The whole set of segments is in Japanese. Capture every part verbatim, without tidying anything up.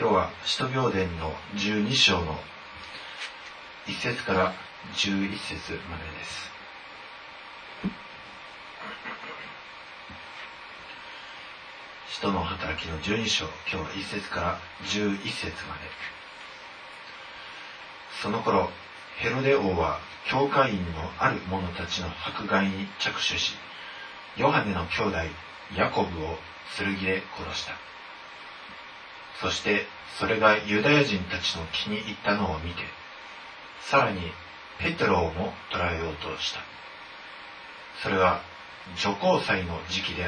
今日は使徒行伝のじゅうに章のいっ節からじゅういち節までです。使徒の働きのじゅうに章、今日はいっ節からじゅういち節まで。その頃、ヘロデ王は教会員のある者たちの迫害に着手し、ヨハネの兄弟ヤコブを剣で殺した。そしてそれがユダヤ人たちの気に入ったのを見て、さらにペテロをも捕らえようとした。それは除光祭の時期であった。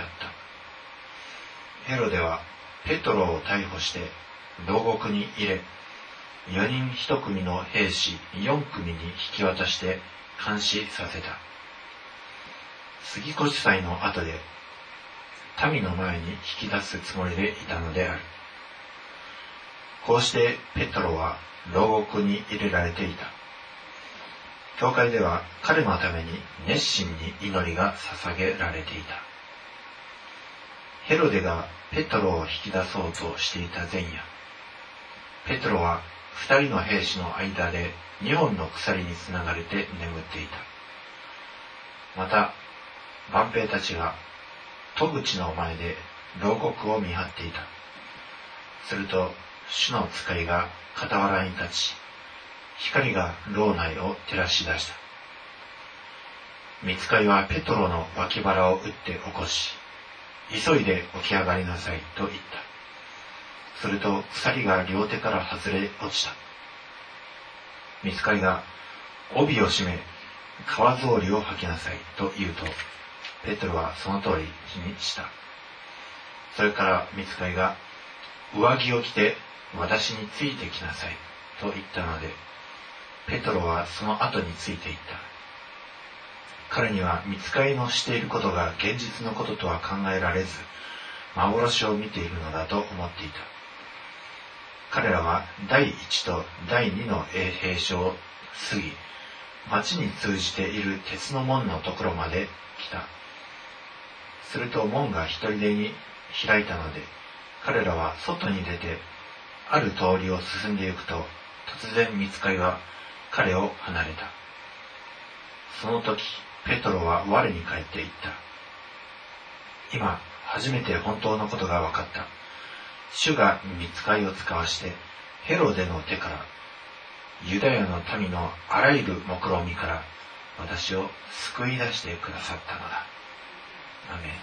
ヘロデはペトロを逮捕して牢獄に入れ、よにんひと組の兵士よん組に引き渡して監視させた。杉越祭の後で民の前に引き出すつもりでいたのである。こうしてペトロは牢獄に入れられていた。教会では彼のために熱心に祈りが捧げられていた。ヘロデがペトロを引き出そうとしていた前夜、ペトロは二人の兵士の間で二本の鎖につながれて眠っていた。また、万兵たちが戸口の前で牢獄を見張っていた。すると、主の使いが傍らに立ち、光が牢内を照らし出した。御使いはペトロの脇腹を打って起こし、急いで起き上がりなさいと言った。すると鎖が両手から外れ落ちた。御使いが帯を締め、革草履を履きなさいと言うと、ペトロはその通りにした。それから御使いが上着を着て私についてきなさいと言ったので、ペトロはその後についていった。彼には御使いのしていることが現実のこととは考えられず、幻を見ているのだと思っていた。彼らは第一と第二の衛兵所を過ぎ、町に通じている鉄の門のところまで来た。すると門が一人でに開いたので、彼らは外に出て、ある通りを進んでゆくと、突然御使いは彼を離れた。その時、ペトロは我に返って言った。今、初めて本当のことが分かった。主が御使いを使わして、ヘロデの手から、ユダヤの民のあらゆる目論見から、私を救い出してくださったのだ。アメン。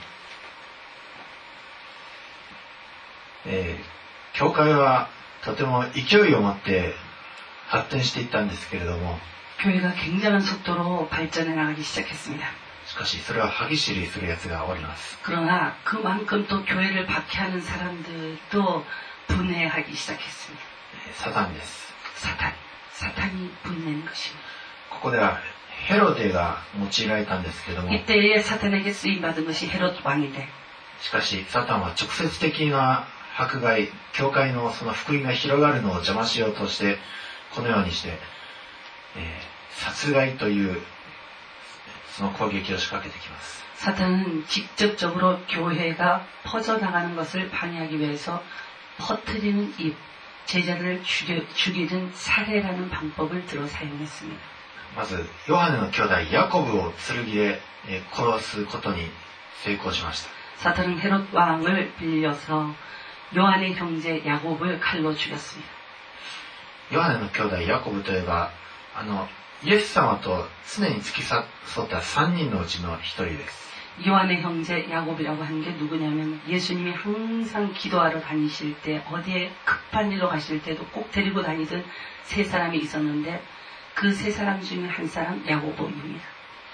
えー、教会はとても勢いを持って発展していったんですけれども、 교회가 굉장한 속도로 발전해 나가기 시작했습니다. しかしそれは歯ぎしりする奴がおります。 그러나 그만큼 또 교회를 박해하는 사람들도 분해하기 시작했습니다. サタンです。 사탄, 사탄이 분내는 것입니다. ここではヘロデが用いられたんですけども、 이때에 사탄에게 쓰임받은 것이 헤롯 왕인데, しかしサタンは直接的な迫害、教会のその福音が広がるのを邪魔しようとして、このようにして、えー、殺害というその攻撃を仕掛けてきます。 사탄은 직접적으로 교회가 퍼져나가는 것을 방해하기 위해서 퍼뜨리는 입, 제자를 죽여, 죽이는 살해라는 방법을 들어 사용했습니다. まずヨハネの兄弟ヤコブを剣で殺すことに成功しました。 사탄은 헤롯 왕을 빌려서 요한의 형제 야곱을 칼로 죽였습니다. ヨハネの兄弟ヤコブといえば、あのイエス様と常に付き添ったさんにんのうちのひとりです。 요한의 형제 야곱이라고 하는 게 누구냐면, 예수님이 항상 기도하러 다니실 때, 어디에 급한 일로 가실 때도 꼭 데리고 다니던 세 사람이 있었는데, 그 세 사람 중에 한 사람 야고보입니다.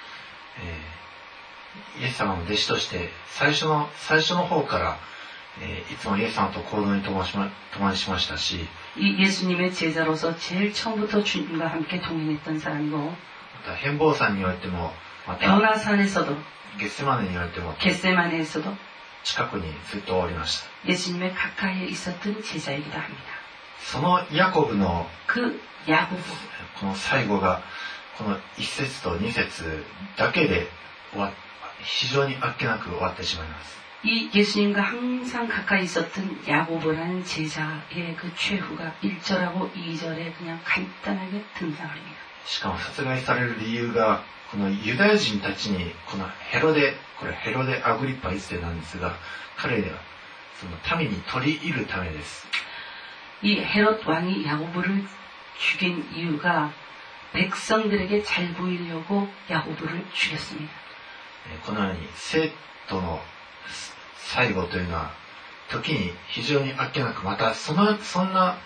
イエス様の弟子として最初の最初の方から、えー、いつもイエス様と行動に共にしましたし、 이 예수님의 제자로서 제일 처음부터 주님과 함께 동행했던 사람이고, また変貌山においても、また 변화산에서도, ゲッセマネにおいても 겟세마네에서도 近くにずっとおりました。 예수님의 가까이에 있었던 제자이기도 합니다. そのヤコブの 그 야고보, この最後がこのいっ節とに節だけで終わ非常にあっけなく終わってしまいます。 이 예수님과 항상 가까이 있었던 야고보라는 제자의 그 최후가 일 절하고 이 절에 그냥 간단하게 등장합니다. しかも殺害される理由が、このユダヤ人たちに、このヘロデ、これヘロデ・アグリッパ一世なんですが、彼ら、その民に取り入るためです。 이 헤롯 왕이 야고보를 죽인 이유가 백성들에게 잘 보이려고 야고보를 죽였습니다. このように生徒の最後というのは時に非常にあっけなく、またそのそんな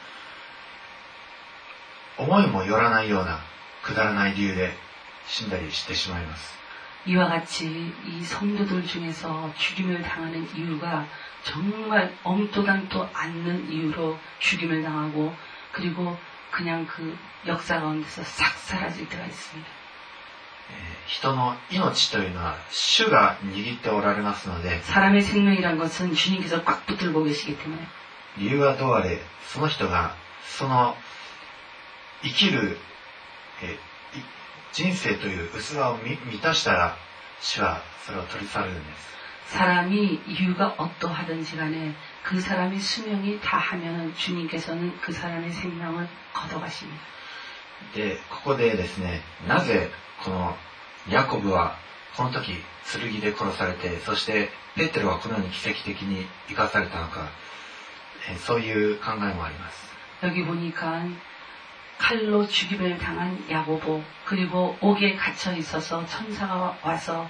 思いもよらないようなくだらない理由で死んだりしてしまいます。 이와 같이 이 성도들 중에서 죽임을 당하는 이유가 정말 엉또당도 않는 이유로 죽임을 당하고 그리고 그냥 그 역사 가운데서 싹 사라질 때가 있습니다. 人の命というのは主が握っておられますので、 사람의 생명이란 것은 주님께서 꽉 붙들고 계시기 때문에 理由はどうあれ、その人がその生きるえ人生という器を満たしたら主はそれを取り去るんです。 사람이 이유가 어떠하든지 간에 그 사람의 수명이 다하면 주님께서는 그 사람의 생명을 걷어가십니다. で、ここでですね、なぜこのヤコブはこの時剣で殺されて、そしてペテロはこのように奇跡的に生かされたのか、そういう考えもあります。 여기 보니까 칼로 죽임을 당한 야고보 그리고 옥에 갇혀 있어서 천사가 와서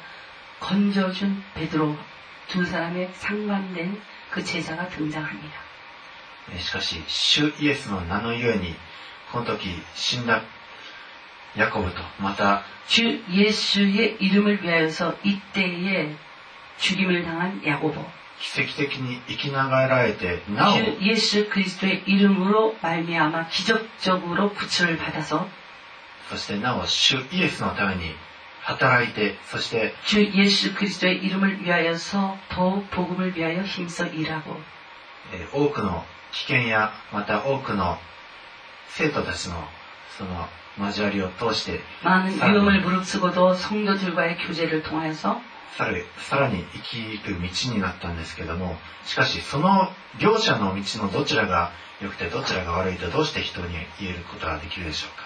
건져준 베드로 두 사람의 상반된 그 제자가 등장합니다. しかし主イエスの名のゆえにこの時死んだヤコブとまた 주 예수의 이름을 위하여서 이때에 죽임을 당한 야고보 奇跡的に生きながらえてなお 주 예수 그리스도의 이름으로 말미암아 기적적으로 구출을 받아서 そしてなお主イエスのために働いて、そして 주 예수 그리스도의 이름을 위하여서 더욱 복음을 위하여 힘써 일하고 多くの危険やまた多くの生徒たちのその交わりを通して 많은 위험을 무릅쓰고도 성도들과의 교제를 통하여서 さらに、さらに生きる道になったんですけども、しかしその両者の道のどちらが良くてどちらが悪いとどうして人に言えることができるでしょうか。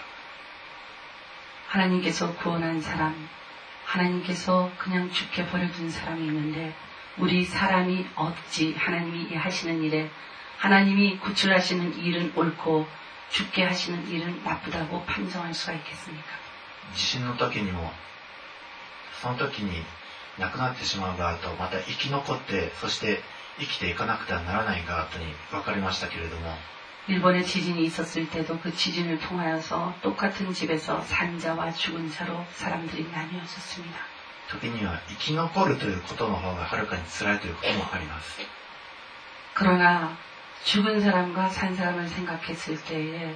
하나님께서 구원한 사람, 하나님께서 그냥 죽게 버려둔 사람이 있는데 우리 사람이 어찌 하나님이 하시는 일에 하나님이 구출하시는 일은 옳고 죽게 하시는 일은 나쁘다고 판정할 수가 있겠습니까? 地震の時にもその時に亡くなってしまう側とまた生き残ってそして生きていかなくてはならない側とに分かれましたけれども 일본에 지진이 있었을 때도 그 지진을 통하여서 똑같은 집에서 산 자와 죽은 자로 사람들이 나뉘어졌습니다. 時には生き残るということの方がはるかに辛いということもあります。 그러나 죽은 사람과 산 사람을 생각했을 때에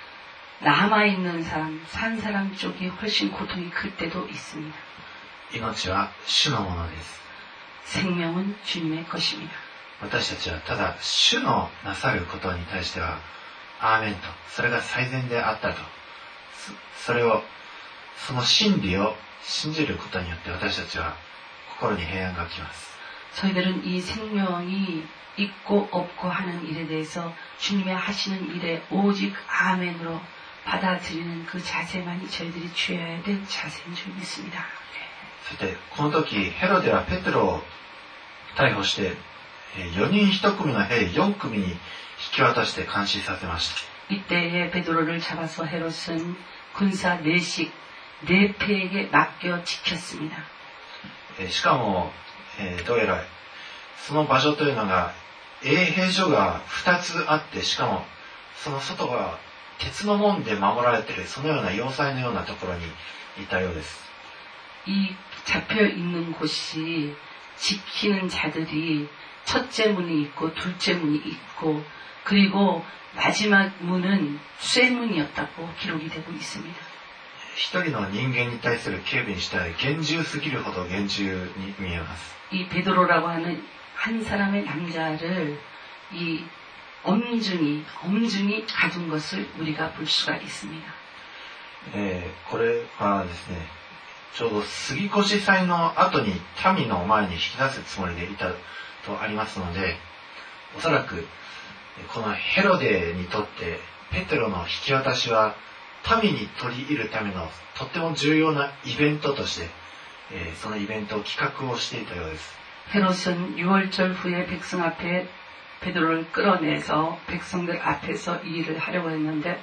남아있는 사람, 산 사람 쪽이 훨씬 고통이 클 때도 있습니다. 命は主のものです。 생명은 주님의 것입니다. 私たちはただ主のなさることに対してはアーメンと、それが最善であったと、それをその真理を信じることによって私たちは心に平安が来ます。 저희들은 이 생명이 있고 없고 하는 일에 대해서 주님의 하시는 일에 오직 아멘으로 받아들이는 그 자세만이 저희들이 취해야 될 자세인 줄 믿습니다. さてこの時ヘロデはペテロを逮捕してよにんいち組の兵よん組に引き渡して監視させました。 이때에 베드로를 잡아서 헤롯은 군사 네식 네패에게 맡겨 지켰습니다. しかもどうやらその場所というのが衛兵所がふたつあって、しかもその外が鉄の門で守られているそのような要塞のようなところにいたようです。 이 잡혀 있는 곳이 지키는 자들이 첫째 문이 있고 둘째 문이 있고 그리고 마지막 문은 쇠문이었다고 기록이 되고 있습니다. 一人の人間に対する警備にしたら厳重すぎるほど厳重に見えます。 이 베드로라고 하는 한 사람의 남자를 이 엄중히 엄중히 가둔 것을 우리가 볼 수가 있습니다. えー、これはですね、ちょうど杉越祭の後に民の前に引き出すつもりでいたとありますので、おそらくこのヘロデにとってペテロの引き渡しは民に取り入るためのとっても重要なイベントとして、えー、そのイベントを企画をしていたようです。 헤롯은 유월절 후에 백성 앞에 베드로를 끌어내서 백성들 앞에서 이 일을 하려고 했는데,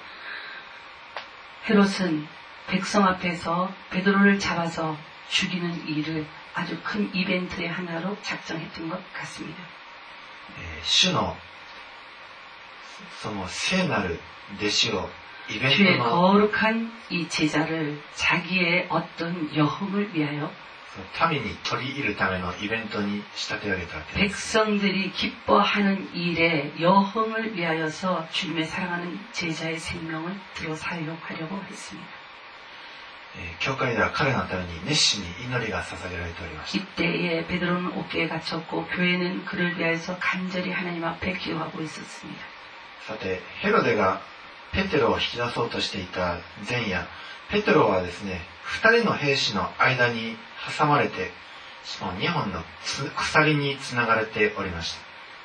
헤롯은 백성 앞에서 베드로를 잡아서 죽이는 일을 아주 큰 이벤트의 하나로 작정했던 것 같습니다. 主のその聖なる弟子をイベント 주의 の 거룩한 이 제자를 자기의 어떤 여흥을 위하여 民に取り入るためのイベントに仕立て上げたわけです。 백성들이 기뻐하는 일에 여흥을 위하여서 주님의 사랑하는 제자의 생명을 들어 사용하려고 했습니다. 教会では彼のために熱心に祈りが捧げられておりました。 이때에 베드로는 옥계에 갇혔고 교회는 그를 위하여서 간절히 하나님 앞에 기도하고 있었습니다. さて、ヘロデがペテロを引き出そうとしていた前夜、ペテロはですね、二人の兵士の間に挟まれて、その二本の鎖につながれておりました。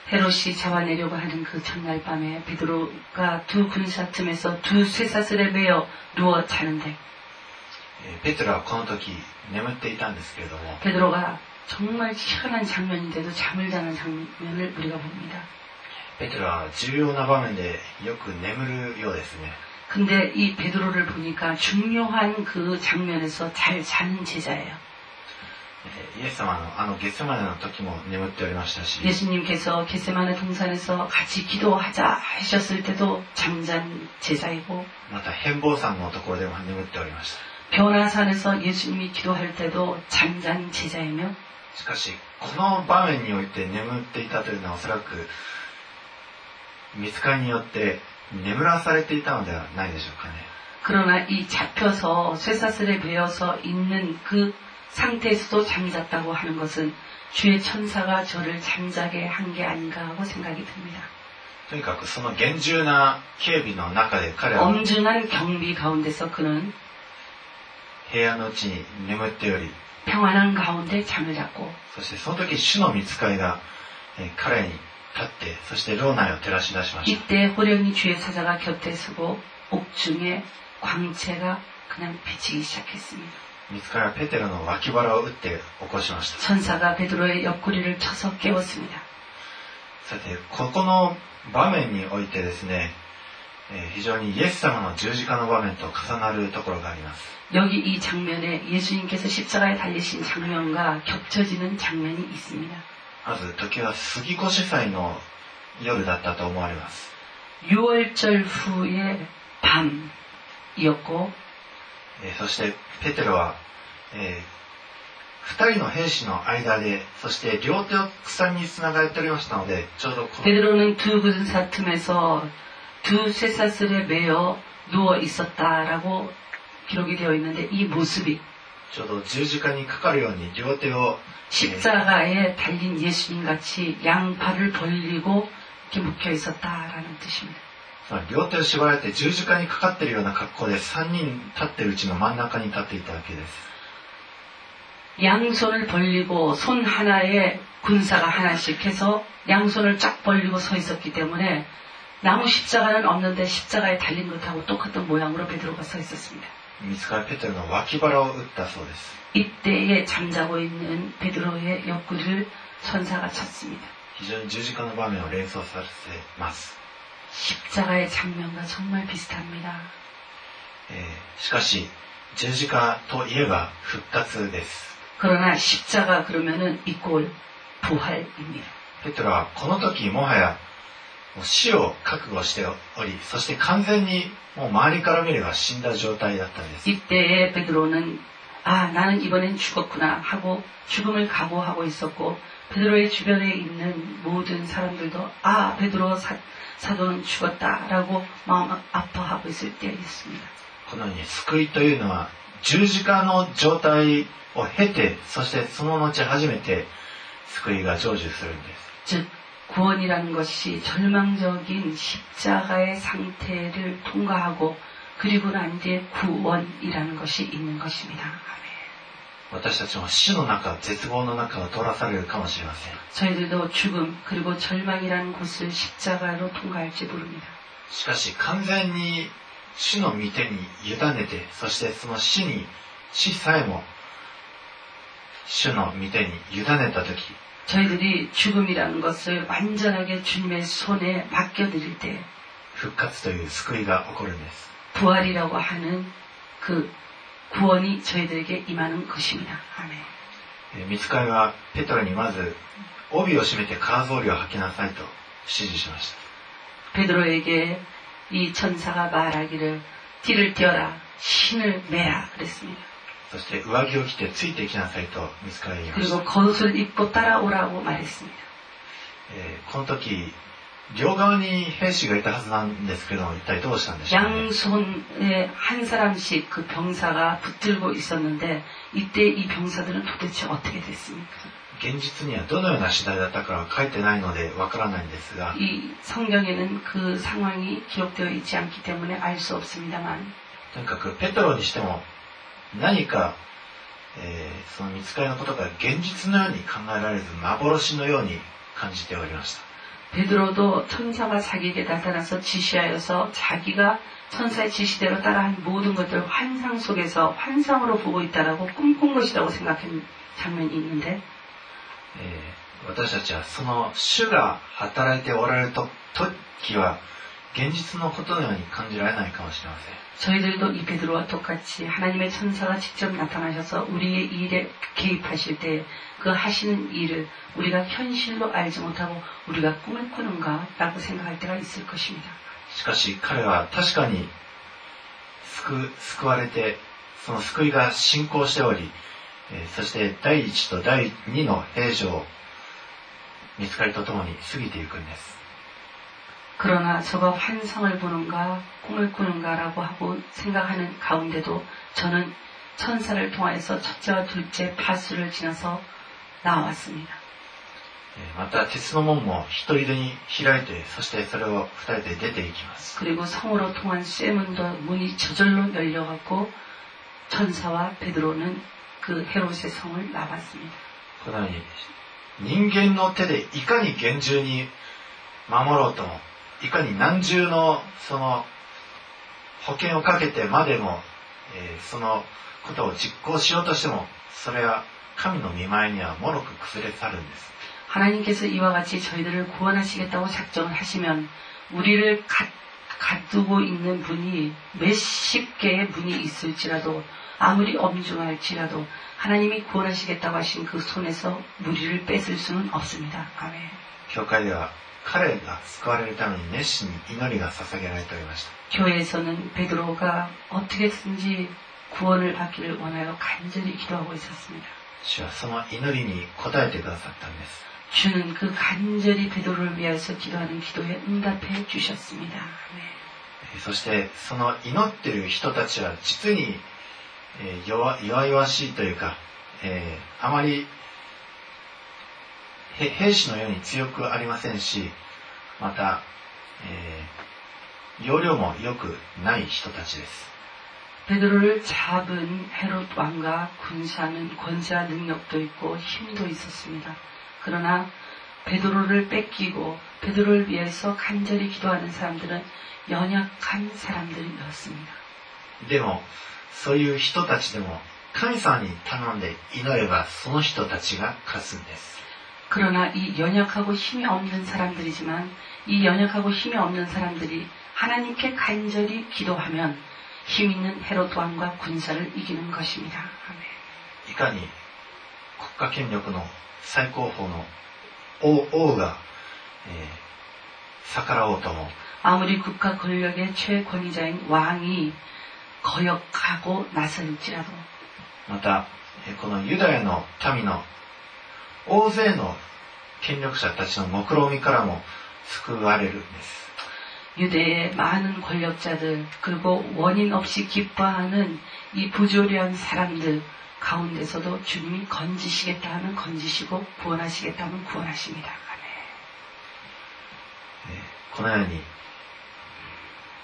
헤롯이 잡아내려고 하는 그 전날 밤에 베드로가 두 군사 틈에서 두 쇠사슬에 매여 누워 자는데, ペテロはこの時眠っていたんですけれども、 베드로가 정말 희한한 장면인데도 잠을 자는 장면을 우리가 봅니다. ペテロは重要な場面でよく眠るようですね。 근데 이 베드로를 보니까 중요한 그 장면에서 잘 자는 제자예요. イエス様のあのゲセマネの時も眠っておりましたし、 예수님께서 겟세마네 동산에서 같이 기도하자 하셨을 때도 잠잔 제자이고, また変貌山のところでも眠っておりました。 변화산에서 예수님이 기도할 때도 잠잔 제자이며, しかしこの場面において眠っていたというのはおそらく見つかりによって眠らされていたのではないでしょうかね。 그러나 이 잡혀서 쇠사슬에 매여서 있는 그 상태에서도 잠잤다고 하는 것은 주의 천사가 저를 잠자게 한 게 아닌가 하고 생각이 듭니다. とにかくその厳重な警備の中で彼は 엄중한 경비 가운데서 그는 平安のうちに眠っており、 평안한 가운데 잠을 잤고, そしてその時主の御使いが彼に立って、そして牢内を照らし出しました。 이때 호련히 주의 사자가 곁에 서고 옥중에 광채가 그냥 비치기 시작했습니다. 御使いはペテロの脇腹を打って起こしました。 천사가 베드로의 옆구리를 쳐서 깨웠습니다. さて、ここの場面においてですね、非常にイエス様の十字架の場面と重なるところがあります。 여기 이 장면에 예수님께서 십자가에 달리신 장면과 겹쳐지는 장면이 있습니다. まず時は杉越祭の夜だったと思われます。 유월절 후의 밤이었고, そしてペテロは、えー、二人の兵士の間で、そして両手を鎖につながれておりましたので、ちょうどこの 베드로는 두 군사 틈에서 두 쇠사슬에 매여 누워 있었다라고 기록이 되어 있는데, 이 모습이 ちょうど十字架にかかるように両手を 십자가에 달린 예수님 같이 양팔을 벌리고 이렇게 묶여 있었다라는 뜻입니다. 両手を縛られて十字架にかかっているような格好で三人立っているうちの真ん中に立っていたわけです。 양손을 벌리고 손 하나에 군사가 하나씩 해서 양손을 쫙 벌리고 서 있었기 때문에 나무 십자가는 없는데 십자가에 달린 것하고 똑같은 모양으로 베드로가 서 있었습니다. 見つかりペテロの脇腹を打ったそうです。 이때에 잠자고 있는 베드로의 옆구리를 천사가 쳤습니다. 非常に十字架の場面を連想させます。 십자가의 장면과 정말 비슷합니다. えー、しかし十字架といえば復活です。 그러나 십자가 그러면은 이꼴 부활입니다. ペテロはこの時もはや死を覚悟しており、そして完全にもう周りから見れば死んだ状態だったんです。 이때에 베드로는 아 나는 이번엔 죽었구나 하고 죽음을 각오하고 있었고, 베드로의 주변에 있는 모든 사람들도 아 베드로 사, 사도는 죽었다라고 마음 아파하고 있을 때였습니다. このように救いというのは十字架の状態を経て、そしてその後初めて救いが成就するんです。 즉 구원이라는 것이 절망적인 십자가의 상태를 통과하고 그리고 난 뒤에 구원이라는 것이 있는 것입니다. 아멘. 私たちも死の中、絶望の中を通らされるかもしれません。 저희들도 죽음 그리고 절망이라는 곳을 십자가로 통과할지 모릅니다. しかし完全に主の御手に委ねて、そしてその死に、死さえも主の御手に委ねたとき、 저희들이 죽음이라는 것을 완전하게 주님의 손에 맡겨드릴 때 復活という救いが起こるんです。 부활이라고 하는 그 구원이 저희들에게 임하는 것입니다. 아멘. えー御使いはペトロにまず帯を締めて革草履を履きなさいと指示しました。 베드로에게 이 천사가 말하기를 띠를 띄어라 신을 매라 그랬습니다. そして上着を着てついていきなさいと御使いが言いました。 그리고 겉옷을 입고 따라오라고 말했습니다. えーこの時両側に兵士がいたはずなんですけども、一体どうしたんでしょうね。 양손에 한 사람씩 그 병사가 붙들고 있었는데 이때 이 병사들은 도대체 어떻게 됐습니까? 現実にはどのような次第だったかは書いてないのでわからないんですが、 이 성경에는 그 상황이 기록되어 있지 않기 때문에 알 수 없습니다만 とにかくペトロにしても何か、えーその御使いのことが現実のように考えられず幻のように感じておりました。 베드로도 천사가 자기에게 나타나서 지시하여서 자기가 천사의 지시대로 따라한 모든 것들을 환상 속에서 환상으로 보고 있다라고 꿈꾼 것이라고 생각한 장면이 있는데 えー私たちはその主が働いておられると時は現実のことのように感じられないかもしれません。 저희들도 이 베드로와 똑같이 하나님의 천사가 직접 나타나셔서 우리의 일에 개입하실 때 그 하시는 일을 우리가 현실로 알지 못하고 우리가 꿈을 꾸는가 라고 생각할 때가 있을 것입니다. しかし彼は確かに 救, 救われてその救いが進行しており、えーそして第一と第二の平常を御使いとともに過ぎていくんです。 그러나 저가 환상을 보는가 꿈을 꾸는가라고 하고 생각하는 가운데도 저는 천사를 통하여서 첫째와 둘째 파수를 지나서 나왔습니다. えーまた鉄の門も一人でに開いて、そしてそれを二人で出ていきます。 그리고 성으로 통한 쇠문도 문이 저절로 열려갖고 천사와 베드로는 그 헤롯의 성을 나왔습니다. このように人間の手でいかに厳重に守ろうとも、いかに何重のその保険をかけてまでも、えーそのことを実行しようとしても、それは神の御前にはもろく崩れ去るんです。 하나님께서 이와 같이 저희들을 구원하시겠다고 작정을 하시면 우리를 가, 가두고 있는 분이 몇십 개의 문이 있을지라도 아무리 엄중할지라도 하나님이 구원하시겠다고 하신 그 손에서 우리를 뺏을 수는 없습니다. 아멘. 教会では彼が救われるために熱心に祈りが捧げられておりました。 교회에서는 베드로가 어떻게든지 구원을 받기를 원하여 간절히 기도하고 있었습니다. 主はその祈りに応えてくださったんです。 주는 그 간절히 베드로를 위해서 기도하는 기도에 응답해 주셨습니다. 네. そしてその祈っている人たちは実にえー弱、弱々しいというか、えーあまりへ兵士のように強くありませんし、また、えー容量も良くない人たちです。 베드로를 잡은 헤롯 왕과 군사는 권세와 능력도 있고 힘도 있었습니다. 그러나 베드로를 뺏기고 베드로를 위해서 간절히 기도하는 사람들은 연약한 사람들이었습니다. でもそういう人たちでも神様に頼んで祈ればその人たちが勝つんです。 그러나 이 연약하고 힘이 없는 사람들이지만 이 연약하고 힘이 없는 사람들이 하나님께 간절히 기도하면 힘 있는 헤롯 왕과 군사를 이기는 것입니다. 아멘. いかに国家権力の最高峰の王、王が、えー逆らおうとも 아무리 국가 권력의 최권위자인 왕이 거역하고 나설지라도 またえーこのユダヤの民の大勢の権力者たちの目論見からも救われるんです。 유대의 많은 권력자들 그리고 원인 없이 기뻐하는 이 부조리한 사람들 가운데서도 주님이 건지시겠다 하면 건지시고 구원하시겠다 하면 구원하십니다. 아멘. えーこのように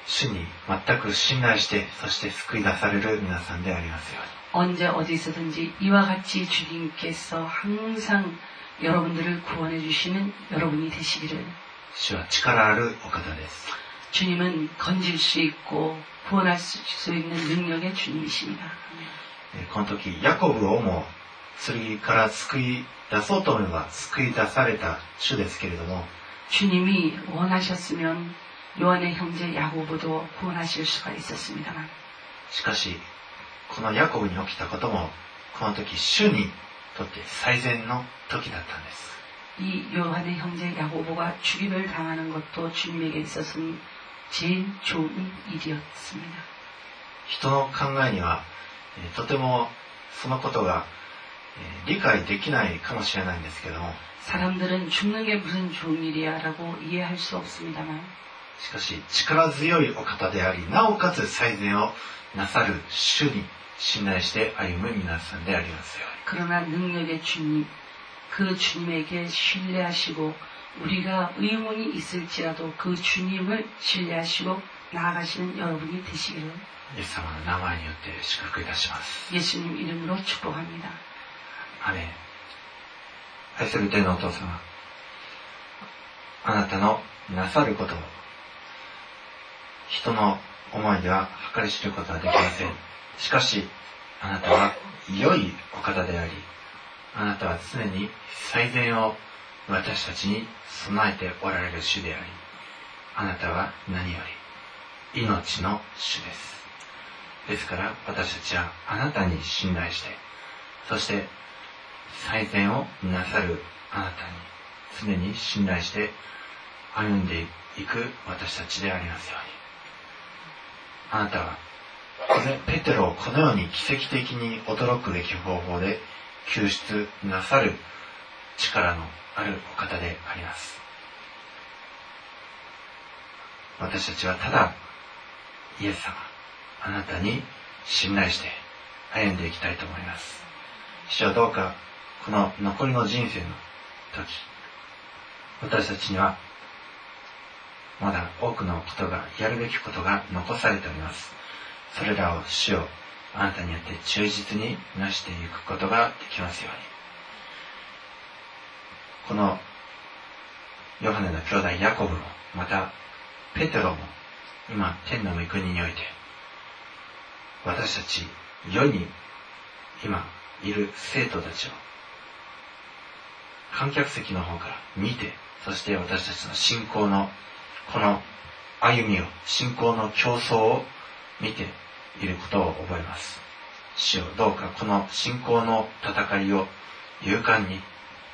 主に全く信頼して、そして救い出される皆さんでありますように。 언제 어디서든지 이와 같이 주님께서 항상 여러분들을 구원해 주시는 여러분이 되시기를. 主は力あるお方です。 주님은 건질 수 있고 구원할 수 있는 능력의 주님이십니다. この時ヤコブをも剣から救い出そうと思えば救い出された主ですけれども、 주님이 원하셨으면 요한의 형제 야고보도 구원하실 수가 있었습니다만, しかしこのヤコブに起きたこともこの時主にとって最善の時だったんです。 이 요한의 형제 야고보가 죽임을 당하는 것도 주님에게 있어서는 제일 좋은 일이었습니다. 人の考えにはとてもそのことが理解できないかもしれないんですけども、 사람들은 죽는 게 무슨 좋은 일이야라고 이해할 수 없습니다만, しかし力強いお方であり、なおかつ最善をなさる主に信頼して歩む皆さんでありますように。 그러나 능력의 주님, 그 주님에게 신뢰하시고 우리가 의문이 있을지라도 그 주님을 신뢰하시고 나아가시는 여러분이 되시기를 イエス様の名前によって祝福いたします。 예수님 이름으로 축복합니다. アメン。愛する天のお父様、あなたのなさることを人の思いでは計り知ることはできません。しかしあなたは良いお方であり、あなたは常に最善を私たちに備えておられる主であり、あなたは何より命の主です。ですから私たちはあなたに信頼して、そして最善をなさるあなたに常に信頼して歩んでいく私たちでありますように。あなたはペテロをこのように奇跡的に驚くべき方法で救出なさる力のあるお方であります。私たちはただイエス様、あなたに信頼して歩んでいきたいと思います。主はどうかこの残りの人生の時、私たちにはまだ多くのことが、やるべきことが残されております。それらを主をあなたによって忠実になしていくことができますように。このヨハネの兄弟ヤコブも、またペテロも今天の御国において、私たち世に今いる生徒たちを観客席の方から見て、そして私たちの信仰のこの歩みを、信仰の競争を見ていることを覚えます。主よ、どうかこの信仰の戦いを勇敢に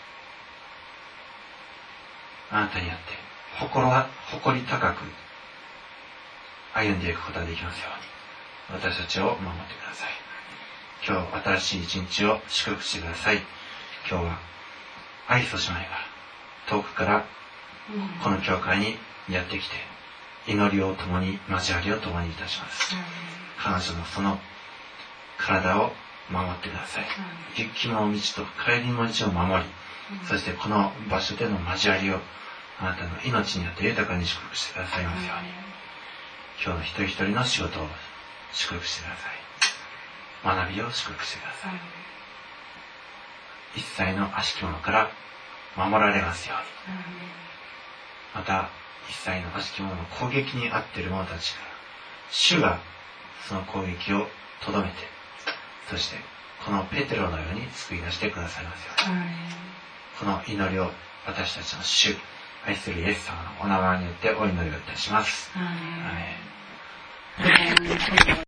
あなたにあって誇ら誇り高く歩んでいくことができますように、私たちを守ってください。今日新しい一日を祝福してください。今日はアイスと姉妹が遠くからこの教会にやってきて、祈りを共に、交わりを共にいたします。彼女のその体を守ってください。行きの道と帰りの道を守り、そしてこの場所での交わりをあなたの命によって豊かに祝福してくださいますように。今日の一人一人の仕事を祝福してください。学びを祝福してください。一切の悪しき者から守られますように。また一切の悪しき者の攻撃に遭っている者たちから主がその攻撃をとどめて、そしてこのペテロのように救い出してくださいますように。この祈りを私たちの主、愛するイエス様のお名前によってお祈りをいたします。アーメン。